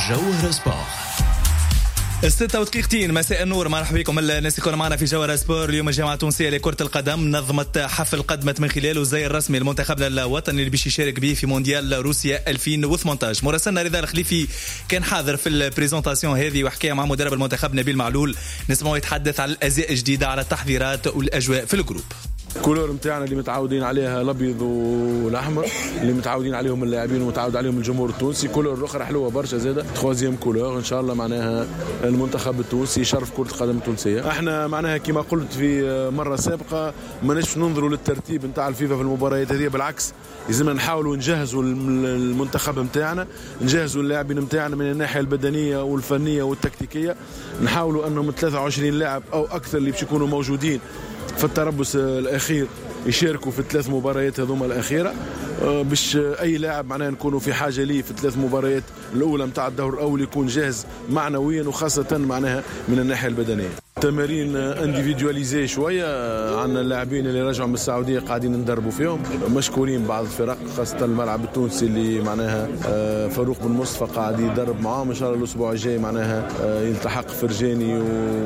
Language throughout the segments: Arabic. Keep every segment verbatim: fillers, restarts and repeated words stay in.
جوهر سبور. الستة ودقيقتين مساء النور، مرحبا بكم الناس يكونوا معنا في جوهر سبور. اليوم الجامعة التونسية لكرة القدم نظمت حفل قدمت من خلاله الزي الرسمي لمنتخبنا الوطني اللي باش يشارك به في مونديال روسيا ألفين وثمانية عشر. مراسلنا رضا الخليفي كان حاضر في البريزونطاسيون هذه وحكى مع مدرب المنتخب نبيل معلول، نسمعه يتحدث على الأزياء الجديدة، على التحضيرات والأجواء في الجروب. كولور متاعنا اللي متعودين عليها الابيض والاحمر اللي متعودين عليهم اللاعبين ومتعود عليهم الجمهور التونسي. كولور اخرى حلوه برشا زاده، تخوازيام كولور ان شاء الله معناها المنتخب التونسي يشرف كره القدم التونسيه. احنا معناها كما قلت في مره سابقه ما نش ننظروا للترتيب نتاع الفيفا في المباريات هذه، بالعكس لازم نحاولوا نجهزوا المنتخب نتاعنا، نجهزوا اللاعبين نتاعنا من الناحيه البدنيه والفنيه والتكتيكيه، نحاولوا انهم ثلاثة وعشرين لاعب او اكثر اللي باش يكونوا موجودين في التربص الأخير يشاركوا في الثلاث مباريات هذوما الأخيرة، باش أي لاعب معناه نكونوا في حاجة ليه في الثلاث مباريات الأولى متاع الدور الأول يكون جاهز معنويا وخاصة معناها من الناحية البدنية. تمارين انديفيدواليزي شوية، عندنا اللاعبين اللي رجعوا من السعودية قاعدين ندربوا فيهم، مشكورين بعض الفرق خاصة الملعب التونسي اللي معناها فاروق بن مصطفى قاعد يدرب معاهم. إن شاء الله الأسبوع الجاي معناها يلتحق فرجاني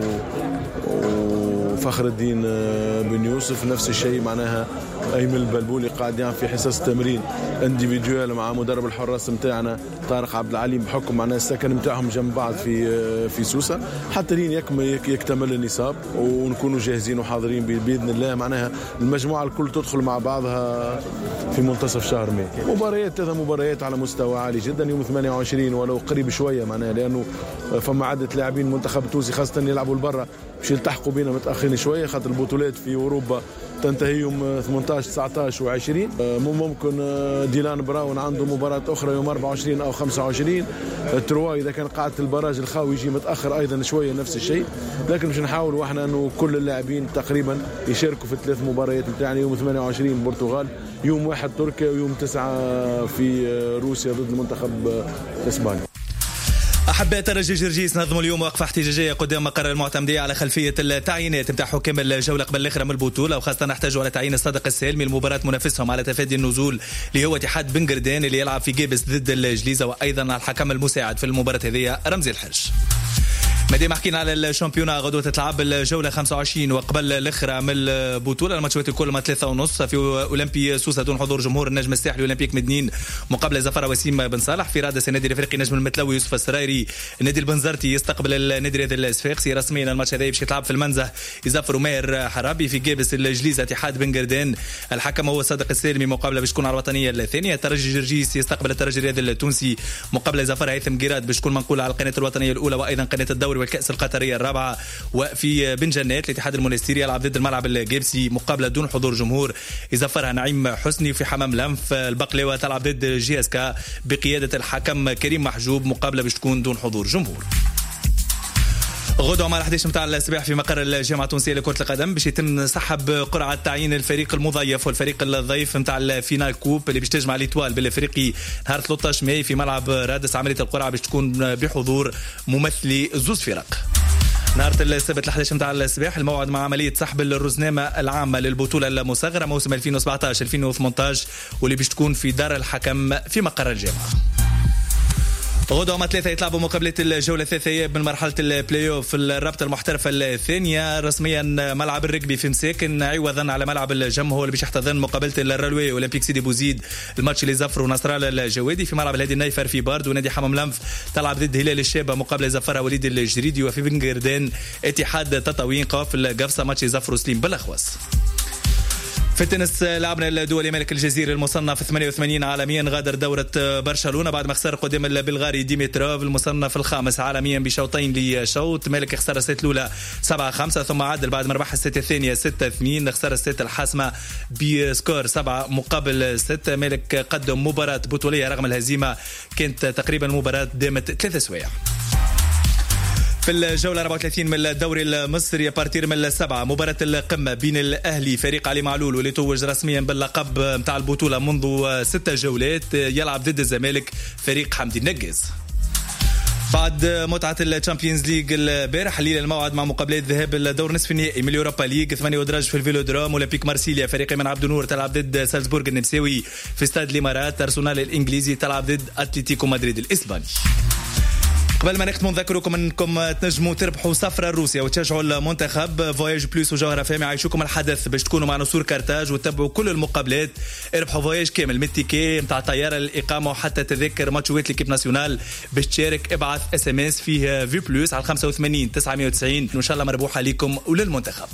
و فخر الدين بن يوسف، نفس الشيء معناها أيمن البلبولي قاعد يعمل في حصص تمرين انديفيدوال مع مدرب الحراس متاعنا طارق عبد العليم، بحكم معناها السكن متاعهم جنب بعض في في سوسة، حتى لين يكتمل النصاب ونكونوا جاهزين وحاضرين بإذن الله. معناها المجموعة الكل تدخل مع بعضها في منتصف شهر ماي. مباريات ثلاث مباريات على مستوى عالي جدا يوم ثمانية وعشرين ولو قريب شوية معناها، لأنه فما عدة لاعبين منتخب التونسي خاصة يلعبوا لبرا باش يلتحقوا بينا متأخرين شوية، خاطر البطولات في أوروبا تنتهي يوم ثمانية عشر تسعة عشر وعشرين. ممكن ديلان براون عنده مباراة أخرى يوم أربعة وعشرين أو خمسة وعشرين. تروا إذا كان قاعدة البراج الخاوي يجي متأخر أيضا شوية نفس الشيء، لكن باش نحاولوا احنا أنه كل اللاعبين تقريبا يشاركوا في الثلاث مباريات يعني يوم ثمانية وعشرين البرتغال، يوم واحد تركيا، ويوم تسعة في روسيا ضد المنتخب إسبانيا. أحباء ترجي جرجيس نظموا اليوم وقفة احتجاجية قدام مقر المعتمدية على خلفية التعيينات نتاع حكام الجولة قبل الآخرة من البطولة، وخاصة نحتاجوا على تعيين الصادق السالمي لمباراة منافسهم على تفادي النزول اللي هو اتحاد بن قردان اللي يلعب في جيبس ضد الجليزة، وأيضا الحكم المساعد في المباراة هذه رمزي الحرش. مادام حكينا على الشامبيونا غدوة تتلعب الجولة خمسة وعشرين وقبل الأخرى من البطولة، الماتشات الكل ما ثلاثة ونص في أولمبي سوسة دون حضور جمهور النجم الساحلي أولمبيك مدنين مقابل زفر وسيم بن صالح. في رادس النادي الافريقي نجم المتلوي يوسف السرايري، النادي البنزرتي يستقبل النادي الرياضي الصفاقسي. رسميا الماتش هذا باش يتلعب في المنزه يزفر ماهر حرابي. في جيبس الجليزة اتحاد بن قردان الحكم هو صادق السالمي، مقابله باش تكون على الوطنيه الثانيه. ترجي جرجيس يستقبل الترجي الرياضي التونسي مقابل زفر هيثم قيراد باش تكون منقوله على القناه الوطنيه الاولى وايضا قناه الدوري والكاس القطريه الرابعة. وفي بن جنات الاتحاد المونستيري يلعب ضد الملعب الجيبسي مقابلة دون حضور جمهور يزفرها نعيم حسني. في حمام لنف البقلاوة تلعب ضد جي اس كا بقيادة الحكم كريم محجوب، مقابلة باش تكون دون حضور جمهور. غدوة مع الحديث متاع الصباح في مقر الجامعة التونسية لكرة القدم باش يتم سحب قرعة تعيين الفريق المضيف والفريق الضيف متاع الفينال كوب اللي باش تجمع ليتوال بالافريقي نهار ثلاثة عشر ماي في ملعب رادس. عملية القرعة باش تكون بحضور ممثلي زوز فرق. نهار السبت الحديث متاع الصباح الموعد مع عملية سحب الرزنامة العامة للبطولة المصغرة موسم ألفين وسبعة عشر ألفين وثمانية عشر واللي باش تكون في دار الحكم في مقر الجامعة. غدوة ما ثلاثة يتلعبوا مقابلة الجولة الثالثة من مرحلة البلاي اوف في الرابطة المحترفة الثانية. رسميا ملعب الركبي في مساكن عوضا على ملعب الجم هو اللي باش يحتضن مقابلة الرلوي اولمبيك سيدي بوزيد. الماتش اللي زفروا نصر الله الجوادي في ملعب الهادي النيفر في بارد، ونادي حمام لنف تلعب ضد هلال الشابة مقابلة زفرها وليد الجريدي. وفي بن قردان اتحاد تطاوين قاف القفصة ماتش زفروا سليم بالاخواص. في التنس لعبنا الدولي ملك الجزيرة المصنف ثمانية وثمانين عالميا غادر دورة برشلونة بعد ما خسر قدام البلغاري ديمتروف المصنف الخامس عالميا بشوطين لشوط. ملك خسر الست الأولى سبعة خمسة ثم عدل بعد ما ربح الست الثانية ستة اثنين، خسر الست الحاسمة بسكور سبعة مقابل ستة. ملك قدم مباراة بطولية رغم الهزيمة، كانت تقريبا مباراة دامت ثلاثة سوايع. في الجولة أربعة وثلاثين من الدوري المصري بارتير من السبعة مباراة القمة بين الأهلي فريق علي معلول واللي توج رسميا باللقب متاع البطولة منذ ستة جولات يلعب ضد الزمالك فريق حمدي النجاز. بعد متعة الشامبيونز ليج البارح الليلة الموعد مع مقابلات ذهاب الدور نصف النهائي من اليوروبا ليج ثمانية ودرج في الفيلودروم. اولمبيك مارسيليا فريق من عبد النور تلعب ضد سالزبورغ النمساوي في استاد الامارات. ارسنال الانجليزي تلعب ضد اتلتيكو مدريد الاسباني. قبل ما نختموا نذكركم انكم تنجموا تربحوا سفره روسيا وتشجعوا المنتخب. فواياج بلوس وجوهره فامي يعيشوكم الحدث باش تكونوا مع نسور كارتاج وتتبعوا كل المقابلات. اربحوا فواياج كامل من التيكي نتاع الطياره الاقامه وحتى تذكر ماتشات ليكيب ناسيونال. باش تشارك ابعث اس ام اس فيه في بلوس على خمسة وثمانين تسعمية وتسعين وان شاء الله مربوحه ليكم وللمنتخب.